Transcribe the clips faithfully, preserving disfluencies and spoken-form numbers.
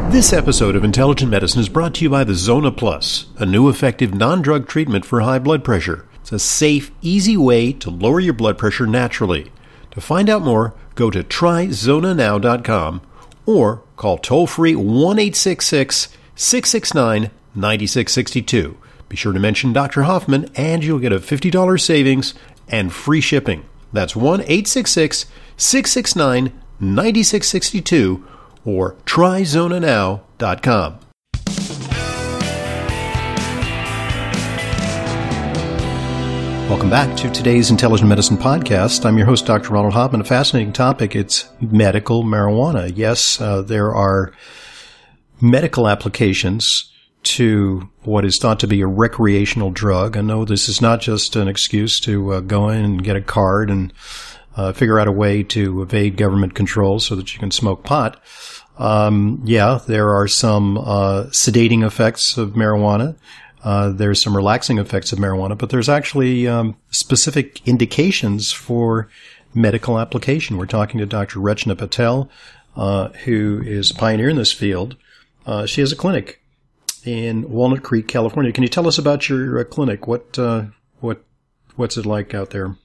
This episode of Intelligent Medicine is brought to you by the Zona Plus, a new effective non-drug treatment for high blood pressure. It's a safe, easy way to lower your blood pressure naturally. To find out more, go to try zona now dot com or call toll-free one eight six six, six six nine, nine six six two. Be sure to mention Doctor Hoffman and you'll get a fifty dollars savings and free shipping. That's one eight six six, six six nine, nine six six two or try zona now dot com. Welcome back to today's Intelligent Medicine Podcast. I'm your host, Doctor Ronald Hoffman. A fascinating topic. It's medical marijuana. Yes, uh, there are medical applications to what is thought to be a recreational drug. I know this is not just an excuse to uh, go in and get a card and uh, figure out a way to evade government control so that you can smoke pot. Um, yeah, there are some uh, sedating effects of marijuana. Uh, there's some relaxing effects of marijuana, but there's actually um, specific indications for medical application. We're talking to Doctor Rachna Patel, uh, who is a pioneer in this field. Uh, she has a clinic in Walnut Creek, California. Can you tell us about your uh, clinic? What uh, what what's it like out there?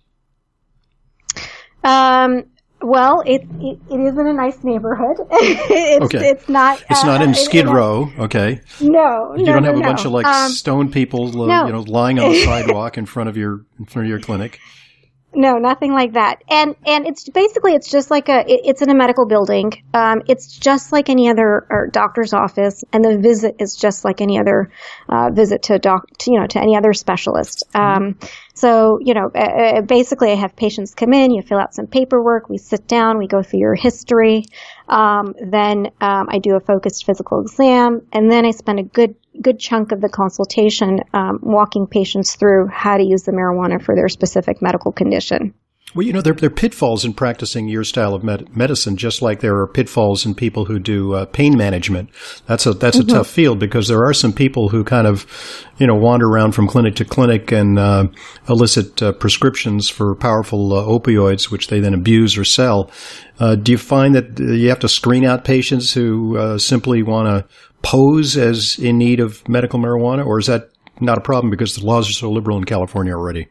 Um. Well, it, it it is in a nice neighborhood. it's, okay. It's not. It's uh, not in Skid it, it, Row. Okay. No. You no, don't no, have a no. bunch of like um, stone people, uh, no. you know, lying on the sidewalk in front of your in front of your clinic. No, nothing like that. And and it's basically it's just like a it, it's in a medical building. Um, it's just like any other or doctor's office, and the visit is just like any other uh, visit to a doc, to, you know, to any other specialist. Um, so you know, uh, basically, I have patients come in, you fill out some paperwork, we sit down, we go through your history, um, then um, I do a focused physical exam, and then I spend a good good chunk of the consultation um, walking patients through how to use the marijuana for their specific medical condition. Well, you know, there, there are pitfalls in practicing your style of med- medicine, just like there are pitfalls in people who do uh, pain management. That's a that's a mm-hmm. tough field because there are some people who kind of, you know, wander around from clinic to clinic and uh, elicit uh, prescriptions for powerful uh, opioids, which they then abuse or sell. Uh, do you find that you have to screen out patients who uh, simply want to pose as in need of medical marijuana, or is that not a problem because the laws are so liberal in California already?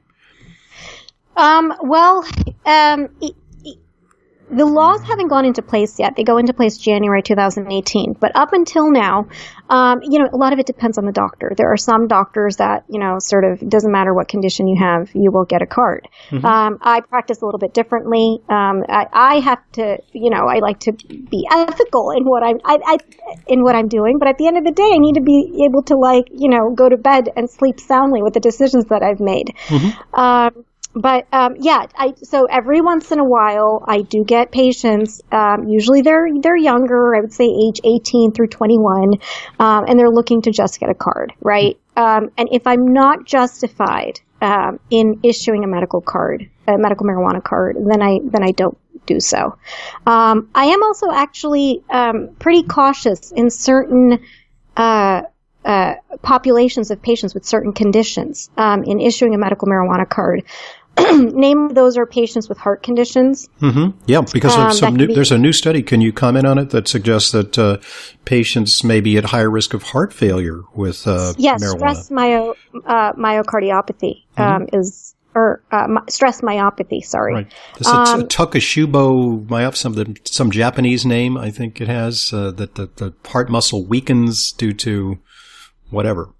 Um, well, um, it, it, the laws haven't gone into place yet. They go into place January two thousand eighteen. But up until now, um, you know, a lot of it depends on the doctor. There are some doctors that, you know, sort of, it doesn't matter what condition you have, you will get a card. Mm-hmm. Um, I practice a little bit differently. Um, I, I have to, you know, I like to be ethical in what I'm, I, I, in what I'm doing. But at the end of the day, I need to be able to, like, you know, go to bed and sleep soundly with the decisions that I've made. Mm-hmm. Um, But, um, yeah, I, so every once in a while, I do get patients, um, usually they're, they're younger, I would say age eighteen through twenty-one, um, and they're looking to just get a card, right? Um, and if I'm not justified, um, in issuing a medical card, a medical marijuana card, then I, then I don't do so. Um, I am also actually, um, pretty cautious in certain, uh, uh, populations of patients with certain conditions, um, in issuing a medical marijuana card. Namely, those are patients with heart conditions. Mm-hmm. Yeah, because um, of some new, be, there's a new study. Can you comment on it that suggests that uh, patients may be at higher risk of heart failure with uh, yes, marijuana? Yes, stress myo, uh, myocardiopathy um, mm-hmm. is, or uh, my, stress myopathy. Sorry, right. It's um, a t- Takeshibo myopathy, some some Japanese name I think it has. Uh, that the, the heart muscle weakens due to whatever.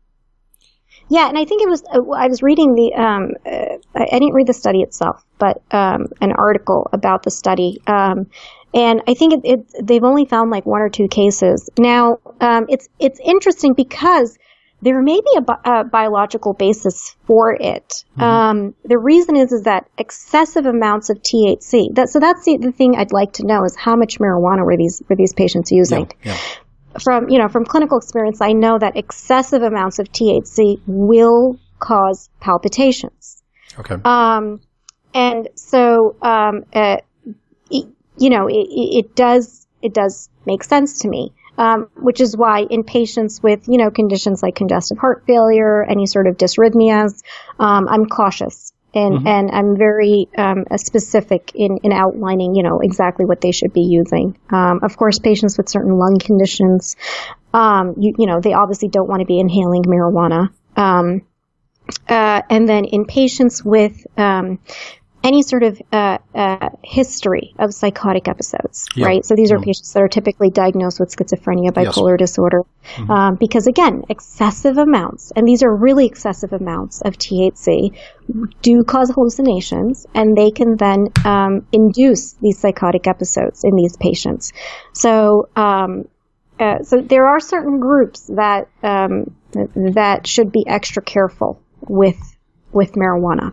Yeah, and I think it was, uh, I was reading the, um, uh, I didn't read the study itself, but um, an article about the study. Um, and I think it, it, they've only found like one or two cases. Now, um, it's it's interesting because there may be a, bi- a biological basis for it. Mm-hmm. Um, the reason is is that excessive amounts of T H C. That, so that's the, the thing I'd like to know is how much marijuana were these were these patients using? Yeah, yeah. From, you know, from clinical experience, I know that excessive amounts of T H C will cause palpitations. Okay. Um, and so, um, uh, it, you know, it, it does, it does make sense to me. Um, which is why in patients with, you know, conditions like congestive heart failure, any sort of dysrhythmias, um, I'm cautious And, mm-hmm. and I'm very um, specific in, in outlining, you know, exactly what they should be using. Um, of course, patients with certain lung conditions, um, you, you know, they obviously don't want to be inhaling marijuana. Um, uh, and then in patients with um, any sort of uh, uh, history of psychotic episodes, yeah. right? So these are mm-hmm. patients that are typically diagnosed with schizophrenia, bipolar yes. disorder, mm-hmm. um, because again, excessive amounts, and these are really excessive amounts of T H C, do cause hallucinations, and they can then um, induce these psychotic episodes in these patients. So, um, uh, so there are certain groups that um, that should be extra careful with with marijuana.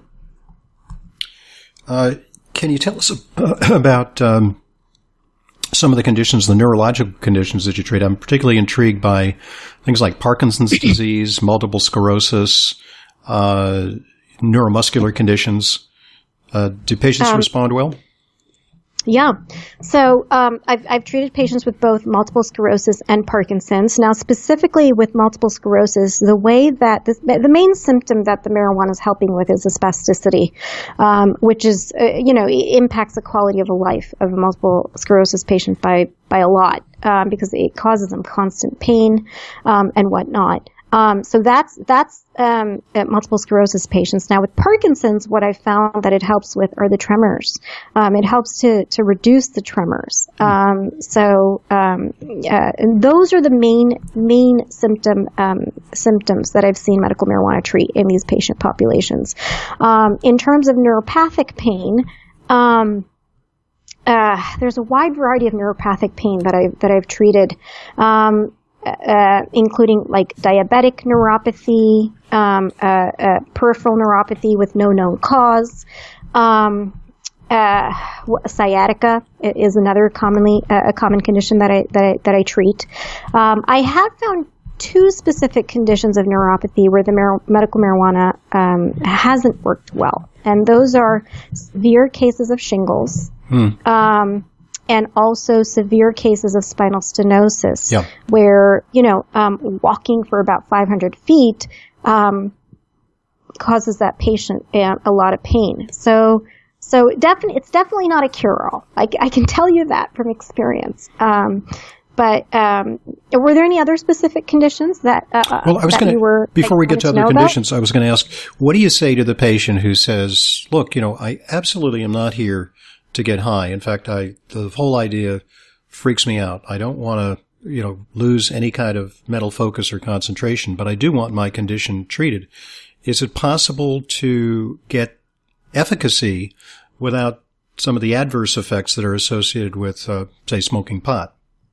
Uh, can you tell us about um, some of the conditions, the neurological conditions that you treat? I'm particularly intrigued by things like Parkinson's disease, multiple sclerosis, uh, neuromuscular conditions. Uh, do patients um, respond well? Yeah. So um, I've, I've treated patients with both multiple sclerosis and Parkinson's. Now, specifically with multiple sclerosis, the way that this, the main symptom that the marijuana is helping with is the spasticity, um, which is, uh, you know, impacts the quality of a life of a multiple sclerosis patient by, by a lot, um, because it causes them constant pain um, and whatnot. Um, so that's, that's, um, multiple sclerosis patients. Now with Parkinson's, what I found that it helps with are the tremors. Um, it helps to, to reduce the tremors. Um, so, um, uh, and those are the main, main symptom, um, symptoms that I've seen medical marijuana treat in these patient populations. Um, in terms of neuropathic pain, um, uh, there's a wide variety of neuropathic pain that I've, that I've treated. Um, Uh, including like diabetic neuropathy, um, uh, uh, peripheral neuropathy with no known cause. Um, uh, sciatica is another commonly uh, a common condition that I that I, that I treat. Um, I have found two specific conditions of neuropathy where the mar- medical marijuana um, hasn't worked well, and those are severe cases of shingles. Hmm. Um, and also severe cases of spinal stenosis, yeah. where, you know, um, walking for about five hundred feet um, causes that patient a, a lot of pain. So, so definitely, it's definitely not a cure-all. I, I can tell you that from experience. Um, but um, were there any other specific conditions that uh, well, I was going to before we get to, to other conditions, about? I was going to ask, what do you say to the patient who says, "Look, you know, I absolutely am not here to get high. In fact, I, the whole idea freaks me out. I don't want to, you know, lose any kind of mental focus or concentration, but I do want my condition treated." Is it possible to get efficacy without some of the adverse effects that are associated with, uh, say, smoking pot?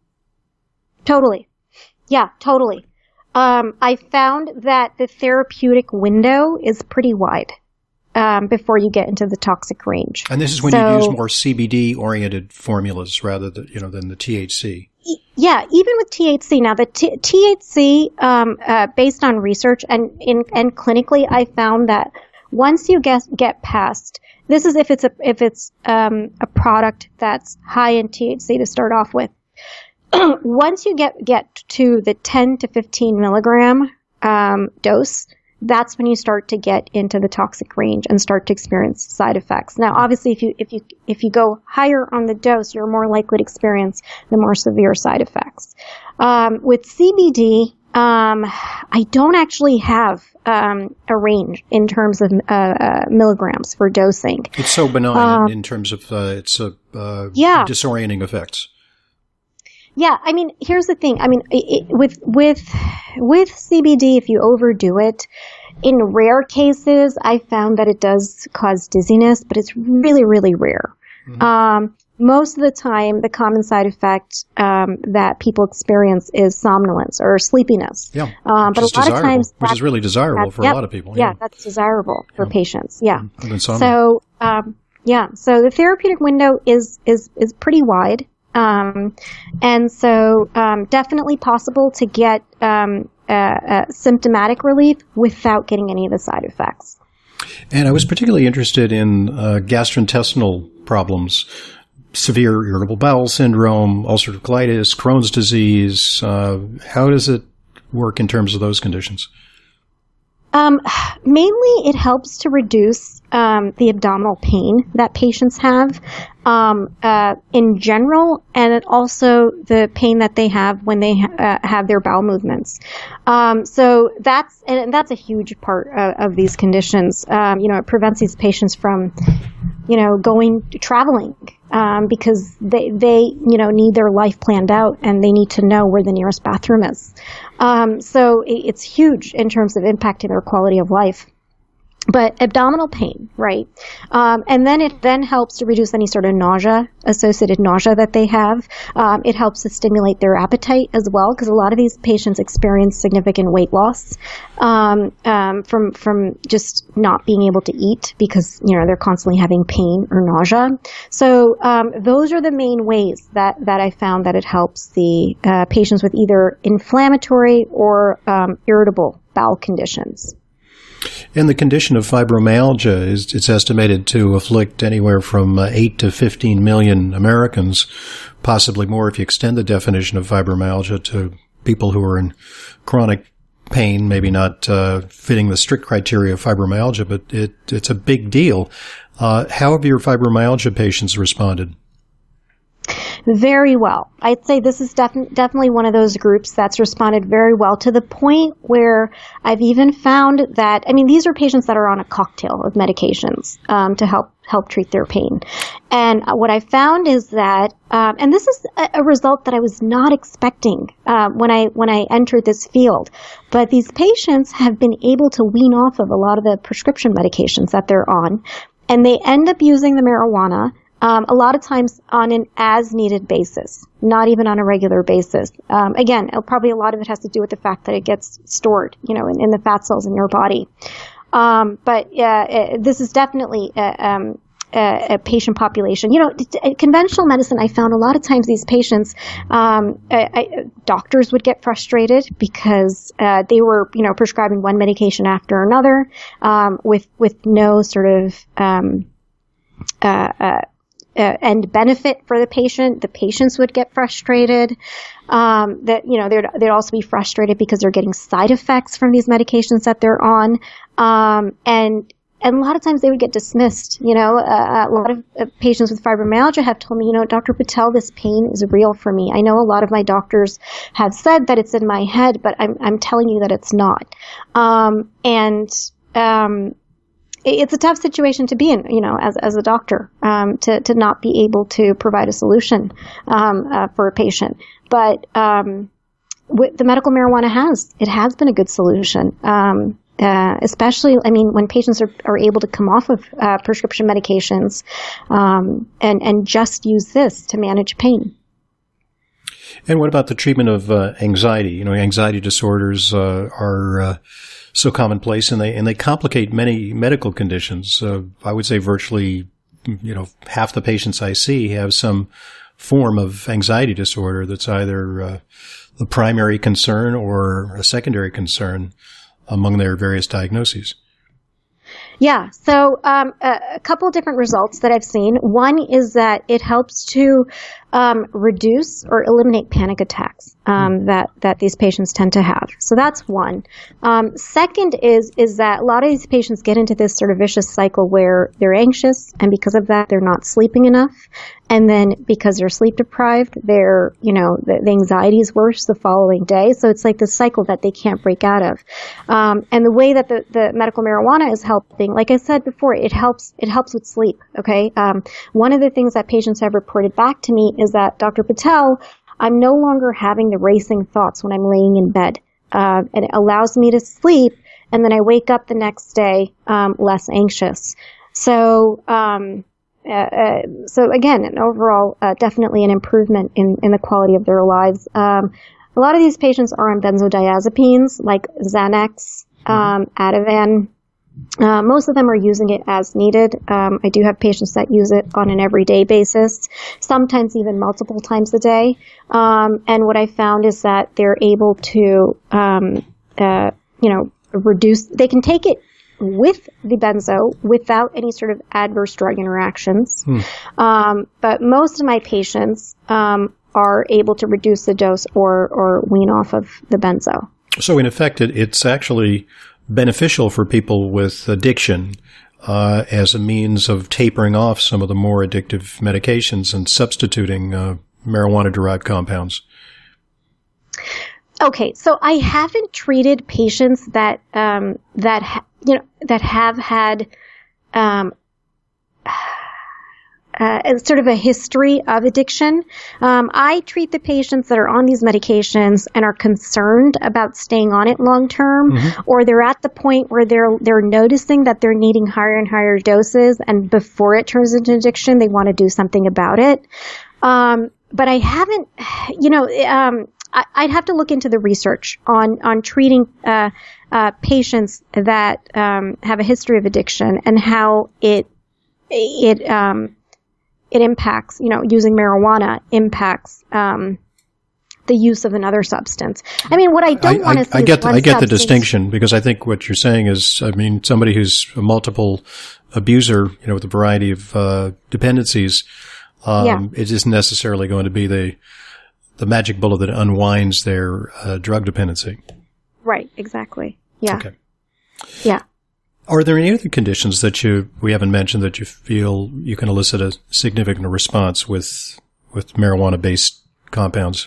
Totally. Yeah, totally. Um, I found that the therapeutic window is pretty wide. Um, before you get into the toxic range. And this is when so, you use more C B D-oriented formulas rather than, you know, than the T H C. Yeah, even with T H C. Now, the T- THC, um, uh, based on research and in and clinically, I found that once you get get past, this is if it's a if it's um, a product that's high in T H C to start off with. Once you get get to the ten to fifteen milligram um, dose, that's when you start to get into the toxic range and start to experience side effects. Now, obviously, if you if you if you go higher on the dose, you're more likely to experience the more severe side effects. Um, with C B D, um, I don't actually have um, a range in terms of uh, uh, milligrams for dosing. It's so benign um, in terms of uh, its uh, uh, yeah. disorienting effects. Yeah, I mean, here's the thing. I mean, it, with with with C B D, if you overdo it, in rare cases, I found that it does cause dizziness, but it's really, really rare. Mm-hmm. Um, most of the time, the common side effect um, that people experience is somnolence or sleepiness. Yeah, um, but a lot desirable, of times, which is really desirable for yep, a lot of people. Yeah, yeah that's desirable for yeah. patients. Yeah. Mm-hmm. So, um, yeah, so the therapeutic window is is is pretty wide. Um, and so, um, definitely possible to get, um, uh, uh, symptomatic relief without getting any of the side effects. And I was particularly interested in, uh, gastrointestinal problems, severe irritable bowel syndrome, ulcerative colitis, Crohn's disease. Uh, how does it work in terms of those conditions? Um, mainly, it helps to reduce um, the abdominal pain that patients have um, uh, in general, and it also the pain that they have when they ha- uh, have their bowel movements. Um, so that's and that's a huge part of, of these conditions. Um, you know, it prevents these patients from, you know, going traveling um, because they they you know need their life planned out and they need to know where the nearest bathroom is. Um, so it, it's huge in terms of impacting their quality of life. But abdominal pain, right? Um, and then it then helps to reduce any sort of nausea, associated nausea that they have. Um, it helps to stimulate their appetite as well, because a lot of these patients experience significant weight loss um, um, from from just not being able to eat because you know they're constantly having pain or nausea. So um, those are the main ways that that I found that it helps the uh, patients with either inflammatory or um, irritable bowel conditions. And the condition of fibromyalgia is it's estimated to afflict anywhere from uh, eight to fifteen million Americans, possibly more if you extend the definition of fibromyalgia to people who are in chronic pain, maybe not uh, fitting the strict criteria of fibromyalgia, but it, it's a big deal. Uh, how have your fibromyalgia patients responded? Very well. I'd say this is def- definitely one of those groups that's responded very well, to the point where I've even found that, I mean, these are patients that are on a cocktail of medications um, to help help treat their pain. And what I found is that, um, and this is a, a result that I was not expecting uh, when I when I entered this field, but these patients have been able to wean off of a lot of the prescription medications that they're on, and they end up using the marijuana Um, a lot of times on an as-needed basis, not even on a regular basis. Um, again, probably a lot of it has to do with the fact that it gets stored, you know, in, in the fat cells in your body. Um, but uh, it, this is definitely a, um, a, a patient population. You know, conventional medicine, I found a lot of times these patients, um, I, I, doctors would get frustrated because uh, they were, you know, prescribing one medication after another um, with with no sort of um, uh, uh, Uh, and benefit for the patient. The patients would get frustrated. Um, that you know, they'd they'd also be frustrated because they're getting side effects from these medications that they're on. Um, and and a lot of times they would get dismissed. You know, uh, a lot of uh, patients with fibromyalgia have told me, you know, Doctor Patel, this pain is real for me. I know a lot of my doctors have said that it's in my head, but I'm I'm telling you that it's not. Um, and um, It's a tough situation to be in, you know, as as a doctor, um, to to not be able to provide a solution um, uh, for a patient. But um, what the medical marijuana has, it has been a good solution, um, uh, especially, I mean, when patients are, are able to come off of uh, prescription medications um, and and just use this to manage pain. And what about the treatment of uh, anxiety? You know, anxiety disorders uh, are uh, so commonplace, and they and they complicate many medical conditions. Uh, I would say virtually, you know, half the patients I see have some form of anxiety disorder that's either uh, the primary concern or a secondary concern among their various diagnoses. Yeah, so um, a, a couple of different results that I've seen. One is that it helps to um, reduce or eliminate panic attacks um, that that these patients tend to have. So that's one. Um, second is is that a lot of these patients get into this sort of vicious cycle where they're anxious, and because of that, they're not sleeping enough. And then because they're sleep deprived, they're, you know, the, the anxiety is worse the following day. So it's like this cycle that they can't break out of. Um, and the way that the, the medical marijuana is helping, like I said before, it helps, it helps with sleep. Okay. Um, one of the things that patients have reported back to me is that, Doctor Patel, I'm no longer having the racing thoughts when I'm laying in bed. Uh, and it allows me to sleep. And then I wake up the next day, um, less anxious. So, um, Uh, uh, so again, an overall, uh, definitely an improvement in, in the quality of their lives. Um, a lot of these patients are on benzodiazepines like Xanax, um, Ativan. Uh, most of them are using it as needed. Um, I do have patients that use it on an everyday basis, sometimes even multiple times a day. Um, and what I found is that they're able to, um, uh, you know, reduce, they can take it with the benzo without any sort of adverse drug interactions. Hmm. Um, but most of my patients um, are able to reduce the dose or, or wean off of the benzo. So in effect, it, it's actually beneficial for people with addiction uh, as a means of tapering off some of the more addictive medications and substituting uh, marijuana-derived compounds? Okay, so I haven't treated patients that um, that ha- you know that have had um, uh, sort of a history of addiction. Um, I treat the patients that are on these medications and are concerned about staying on it long term, mm-hmm. or they're at the point where they're they're noticing that they're needing higher and higher doses, and before it turns into addiction, they want to do something about it. Um, but I haven't, you know. Um, I'd have to look into the research on on treating uh, uh, patients that um, have a history of addiction and how it it um, it impacts, you know, using marijuana impacts um, the use of another substance. I mean, what I don't want to see I get the, is I get the substance. distinction, because I think what you're saying is, I mean, somebody who's a multiple abuser, you know, with a variety of uh, dependencies, um, yeah. it isn't necessarily going to be the the magic bullet that unwinds their uh, drug dependency. Right, exactly. Yeah. Okay. Yeah. Are there any other conditions that you we haven't mentioned that you feel you can elicit a significant response with with marijuana-based compounds?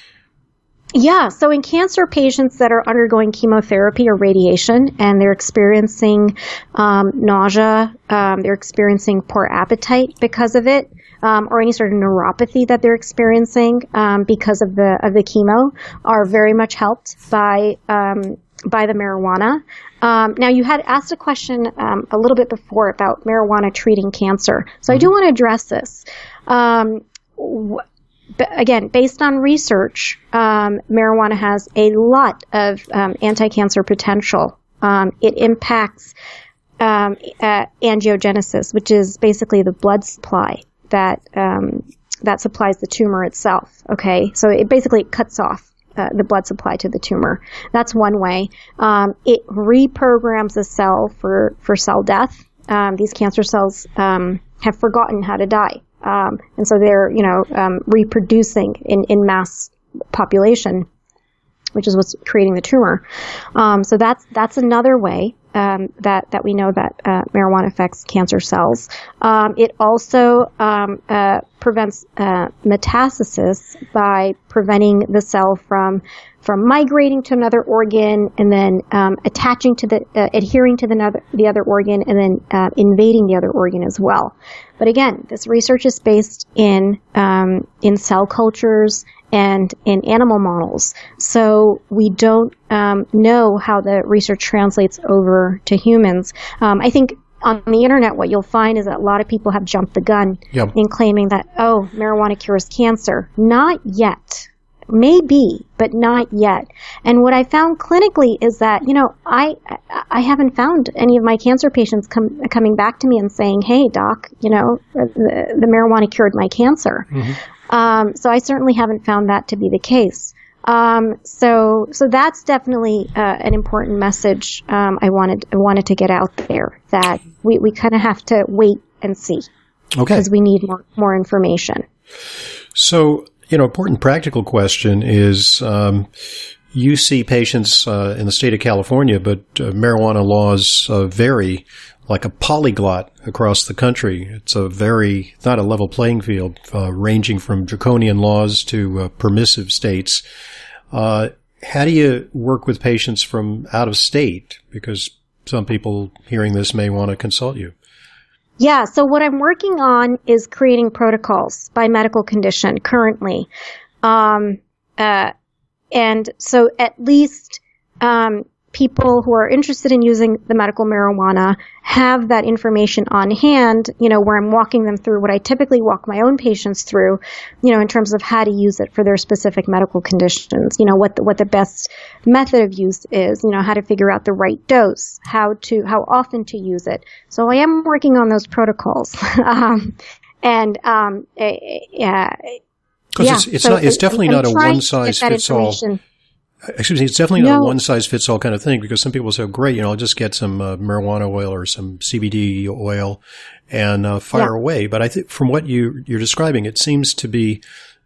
Yeah, so in cancer patients that are undergoing chemotherapy or radiation and they're experiencing um, nausea, um, they're experiencing poor appetite because of it, um, or any sort of neuropathy that they're experiencing um, because of the of the chemo, are very much helped by um, by the marijuana. Um, now, you had asked a question um, a little bit before about marijuana treating cancer, so mm-hmm. I do want to address this. Um, wh- Again, based on research, um, marijuana has a lot of um, anti-cancer potential. Um, it impacts um, uh, angiogenesis, which is basically the blood supply that um, that supplies the tumor itself. Okay, so it basically cuts off uh, the blood supply to the tumor. That's one way. Um, it reprograms the cell for for cell death. Um, these cancer cells um, have forgotten how to die. Um, and so they're, you know, um, reproducing in, in mass population, which is what's creating the tumor. Um, so that's, that's another way, um, that, that we know that, uh, marijuana affects cancer cells. Um, it also, um, uh, prevents, uh, metastasis by preventing the cell from, from migrating to another organ and then, um, attaching to the, uh, adhering to the other, the other organ and then, uh, invading the other organ as well. But again, this research is based in, um, in cell cultures and in animal models. So we don't um, know how the research translates over to humans. Um, I think on the internet what you'll find is that a lot of people have jumped the gun yep. in claiming that, oh, marijuana cures cancer. Not yet. Maybe, but not yet. And what I found clinically is that, you know, I I haven't found any of my cancer patients come, coming back to me and saying, hey, doc, you know, the, the marijuana cured my cancer. Mm-hmm. Um, so I certainly haven't found that to be the case. Um, so, so that's definitely, uh, an important message, um, I wanted, I wanted to get out there, that we, we kind of have to wait and see. Okay. Because we need more, more information. So, you know, important practical question is, um, you see patients, uh, in the state of California, but uh, marijuana laws, uh, vary like a polyglot across the country. It's a very, not a level playing field, uh, ranging from draconian laws to uh, permissive states. Uh, how do you work with patients from out of state? Because some people hearing this may want to consult you. Yeah, so what I'm working on is creating protocols by medical condition currently. Um, uh, and so at least, um, people who are interested in using the medical marijuana have that information on hand, you know, where I'm walking them through what I typically walk my own patients through, you know, in terms of how to use it for their specific medical conditions, you know, what the, what the best method of use is, you know, how to figure out the right dose, how to, how often to use it. So I am working on those protocols. um, and, um, yeah. Because yeah, it's, it's so not, it's definitely I'm, not I'm a one size fits all. Excuse me, it's definitely not no. a one-size-fits-all kind of thing, because some people say, great, you know, I'll just get some uh, marijuana oil or some C B D oil and uh, fire yeah. away. But I think from what you, you're describing, it seems to be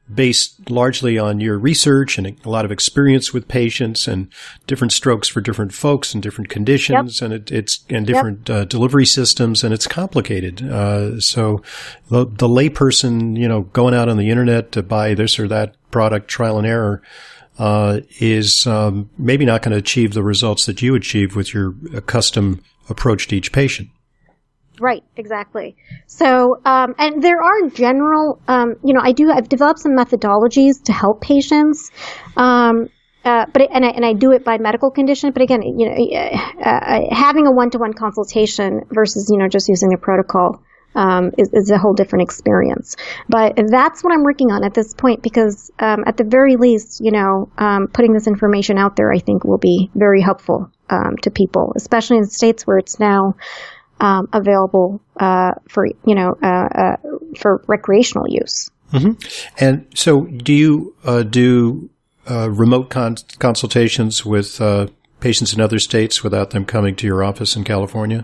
based largely on your research and a lot of experience with patients and different strokes for different folks and different conditions, yep. and it, it's and different yep. uh, delivery systems, and it's complicated. Uh, so the, the layperson, you know, going out on the internet to buy this or that product, trial and error, uh, is um, maybe not going to achieve the results that you achieve with your custom approach to each patient. Right, exactly. So, um, and there are general, um, you know, I do, I've developed some methodologies to help patients, um, uh, but, it, and I, and I do it by medical condition, but again, you know, uh, having a one-to-one consultation versus, you know, just using a protocol, um, is, is a whole different experience. But that's what I'm working on at this point because, um, at the very least, you know, um, putting this information out there, I think will be very helpful, um, to people, especially in states where it's now, Um, available uh, for you know uh, uh, for recreational use. Mm-hmm. And so, do you uh, do uh, remote con- consultations with uh, patients in other states without them coming to your office in California?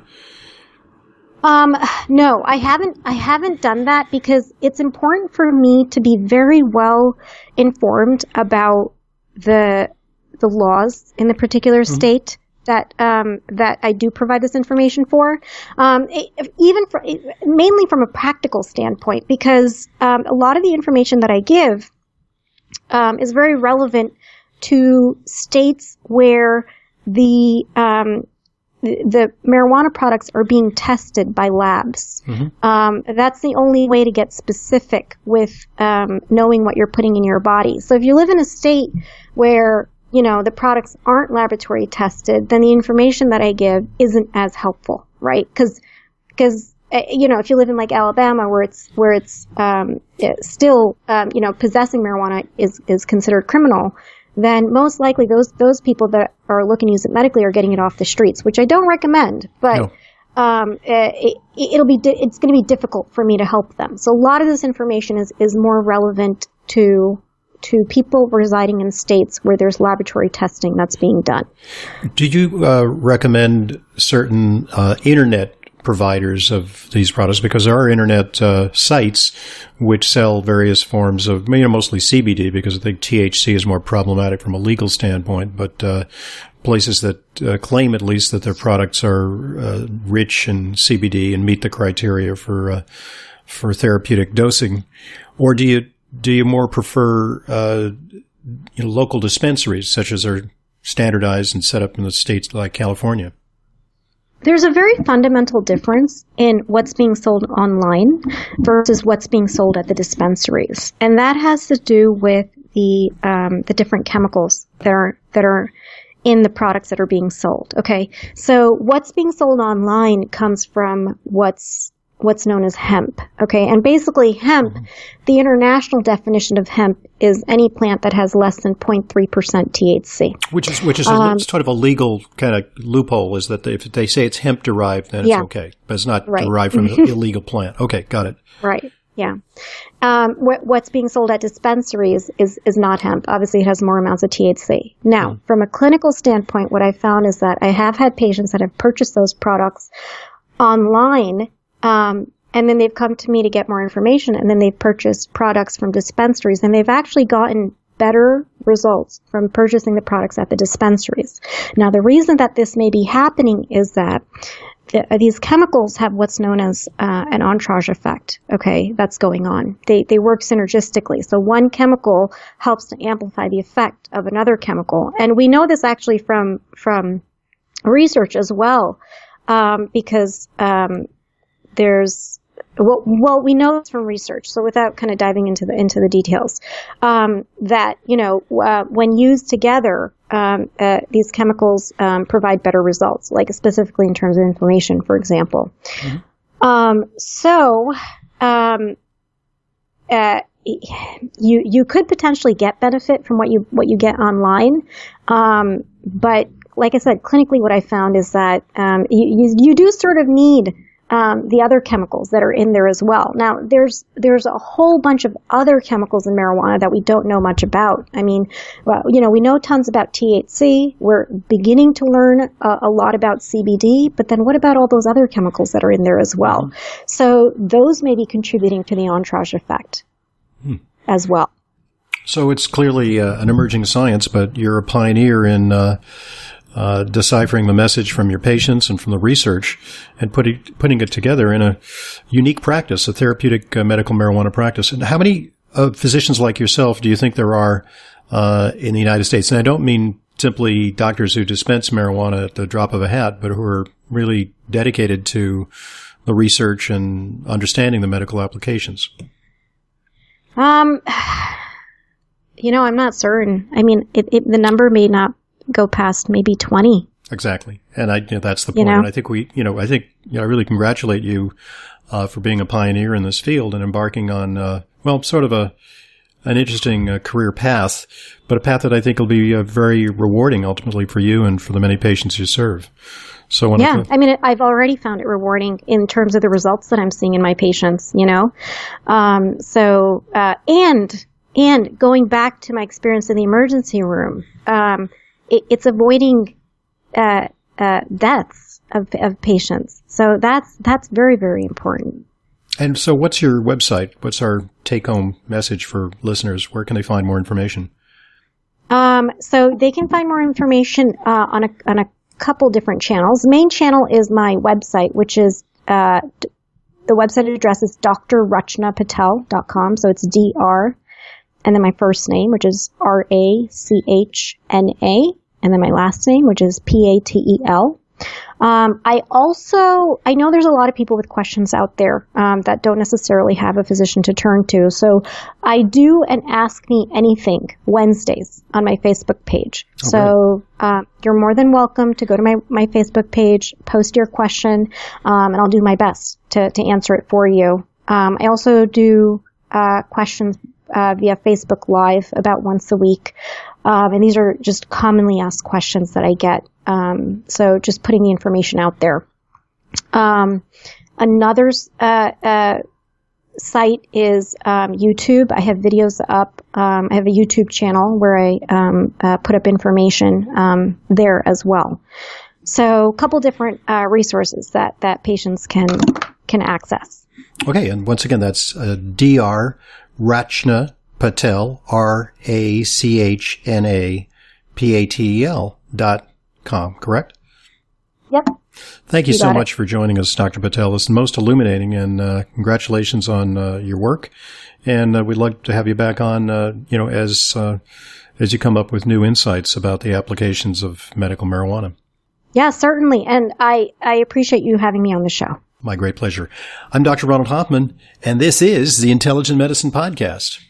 Um, no, I haven't. I haven't done that because it's important for me to be very well informed about the the laws in the particular mm-hmm. state that um, that I do provide this information for, um, even for, mainly from a practical standpoint, because um, a lot of the information that I give um, is very relevant to states where the um, the marijuana products are being tested by labs. Mm-hmm. Um, that's the only way to get specific with um, knowing what you're putting in your body. So if you live in a state where you know, the products aren't laboratory tested, then the information that I give isn't as helpful, right? Because, because, you know, if you live in like Alabama where it's, where it's, um, it's still, um, you know, possessing marijuana is, is considered criminal, then most likely those, those people that are looking to use it medically are getting it off the streets, which I don't recommend, but, no. um, it, it'll be, di- it's going to be difficult for me to help them. So a lot of this information is, is more relevant to, to people residing in states where there's laboratory testing that's being done. Do you uh, recommend certain uh, internet providers of these products? Because there are internet uh, sites which sell various forms of, you know, mostly C B D, because I think T H C is more problematic from a legal standpoint, but uh, places that uh, claim at least that their products are uh, rich in C B D and meet the criteria for uh, for therapeutic dosing. Or do you Do you more prefer uh, you know, local dispensaries, such as are standardized and set up in the states like California? There's a very fundamental difference in what's being sold online versus what's being sold at the dispensaries, and that has to do with the um, the different chemicals that are that are in the products that are being sold. Okay, so what's being sold online comes from what's what's known as hemp. Okay. And basically hemp, mm-hmm. the international definition of hemp is any plant that has less than zero point three percent T H C. Which is, which is um, a, sort of a legal kind of loophole, is that they, if they say it's hemp derived, then yeah. it's okay. But it's not right. derived from an illegal plant. Okay. Got it. Right. Yeah. Um, what, what's being sold at dispensaries is, is not hemp. Obviously it has more amounts of T H C. Now, mm-hmm. from a clinical standpoint, what I found is that I have had patients that have purchased those products online, Um, and then they've come to me to get more information, and then they've purchased products from dispensaries, and they've actually gotten better results from purchasing the products at the dispensaries. Now, the reason that this may be happening is that the, these chemicals have what's known as uh, an entourage effect, okay, that's going on. They they work synergistically. So one chemical helps to amplify the effect of another chemical. And we know this actually from, from research as well, um, because um, there's well, well, we know this from research. So without kind of diving into the into the details, um, that you know uh, when used together, um, uh, these chemicals um, provide better results, like specifically in terms of inflammation, for example. Mm-hmm. Um, so, um, uh, you you could potentially get benefit from what you what you get online, um, but like I said, clinically, what I found is that um, you, you you do sort of need Um, the other chemicals that are in there as well. Now, there's there's a whole bunch of other chemicals in marijuana that we don't know much about. I mean, well, you know, we know tons about T H C. We're beginning to learn a, a lot about C B D, but then what about all those other chemicals that are in there as well? Mm-hmm. So those may be contributing to the entourage effect hmm. as well. So it's clearly uh, an emerging science, but you're a pioneer in uh, uh, deciphering the message from your patients and from the research and putting putting it together in a unique practice, a therapeutic uh, medical marijuana practice. And how many uh, physicians like yourself do you think there are uh, in the United States? And I don't mean simply doctors who dispense marijuana at the drop of a hat, but who are really dedicated to the research and understanding the medical applications. Um, you know, I'm not certain. I mean, it, it, the number may not go past maybe twenty. Exactly. And I, you know, that's the point. You know? And I think we, you know, I think, you know, I really congratulate you, uh, for being a pioneer in this field and embarking on, uh, well, sort of a, an interesting uh, career path, but a path that I think will be uh, very rewarding ultimately for you and for the many patients you serve. So when yeah, I, I mean, I've already found it rewarding in terms of the results that I'm seeing in my patients, you know? Um, so, uh, and, and going back to my experience in the emergency room, um, it, it's avoiding, uh, uh, deaths of, of patients. So that's, that's very, very important. And so what's your website? What's our take-home message for listeners? Where can they find more information? Um, so they can find more information, uh, on a, on a couple different channels. The main channel is my website, which is, uh, d- the website address is d r rachna patel dot com. So it's D R and then my first name, which is R A C H N A, and then my last name, which is P A T E L. Um, I also, I know there's a lot of people with questions out there, um, that don't necessarily have a physician to turn to. So I do an Ask Me Anything Wednesdays on my Facebook page. Okay. So, uh, you're more than welcome to go to my, my Facebook page, post your question, um, and I'll do my best to, to answer it for you. Um, I also do, uh, questions, uh, via Facebook Live about once a week. Um, and these are just commonly asked questions that I get. Um, so just putting the information out there. Um, another, uh, uh, site is, um, YouTube. I have videos up. Um, I have a YouTube channel where I, um, uh, put up information, um, there as well. So a couple different, uh, resources that, that patients can, can access. Okay. And once again, that's, uh, D R Rachna Patel, R A C H N A P A T E L dot com, correct? Yep. Thank you, you so much it. for joining us, Doctor Patel. It's most illuminating, and uh, congratulations on uh, your work. And uh, we'd like to have you back on, uh, you know, as uh, as you come up with new insights about the applications of medical marijuana. Yeah, certainly. And I, I appreciate you having me on the show. My great pleasure. I'm Doctor Ronald Hoffman, and this is the Intelligent Medicine Podcast.